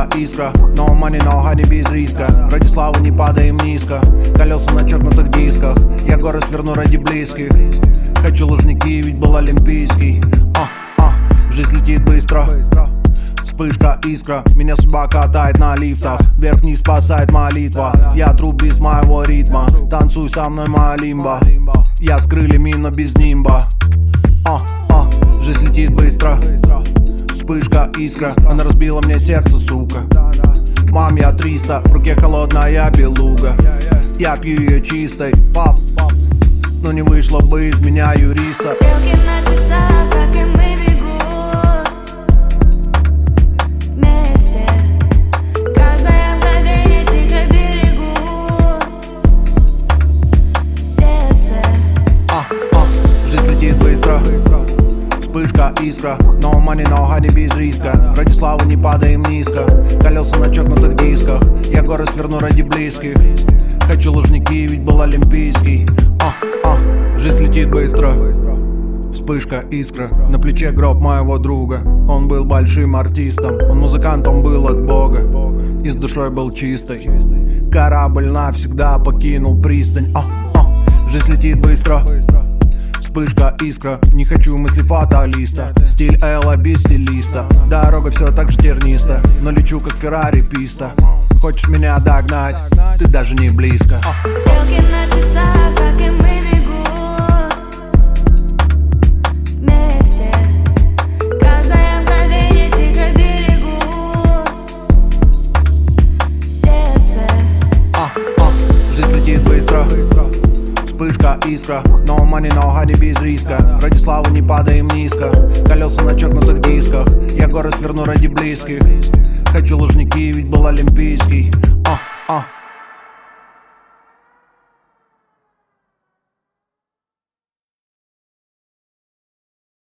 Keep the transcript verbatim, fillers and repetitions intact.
Вспышка, искра, no money, no honey, без риска. Ради славы не падаем низко, колеса на чокнутых дисках. Я горы сверну ради близких. Хочу Лужники, ведь был олимпийский. А, а, жизнь летит быстро. Вспышка, искра, меня судьба катает на лифтах. Вверх-вниз спасает молитва. Я труп без моего ритма. Танцуй со мной, моя лимба. Я с крыльями, но без нимба. А, а, жизнь летит быстро. Вспышка, искра, она разбила мне сердце, сука. Мам, я триста, в руке холодная белуга. Я пью ее чистой, пап, пап. Но не вышло бы из меня юриста. Стрелки на часах, как и мы, бегут вместе. Каждое мгновение тихо берегут в сердце. А, а, жизнь летит быстро. Вспышка, искра, no money, no honey, без риска. Ради славы не падаем низко, колеса на чокнутых дисках. Я горы сверну ради близких. Хочу Лужники, ведь был олимпийский. А, а, жизнь летит быстро. Вспышка, искра, на плече гроб моего друга. Он был большим артистом, он музыкант, он был от Бога. И с душой был чистой. Корабль навсегда покинул пристань. А, а, жизнь летит быстро. Вспышка, искра, не хочу мысли фаталиста. Стиль Элла без стилиста. Дорога все так же терниста, но лечу как Феррари писта. Хочешь меня догнать, ты даже не близко. Стрелки на часах, как и мы, бегут вместе. Каждое мгновение тихо берегут в сердце. А, а, жизнь летит быстро. Вспышка, искра, no money, no honey, без риска. Ради славы не падаем низко, колеса на чокнутых дисках. Я горы сверну ради близких. Хочу Лужники, ведь был олимпийский. А, а.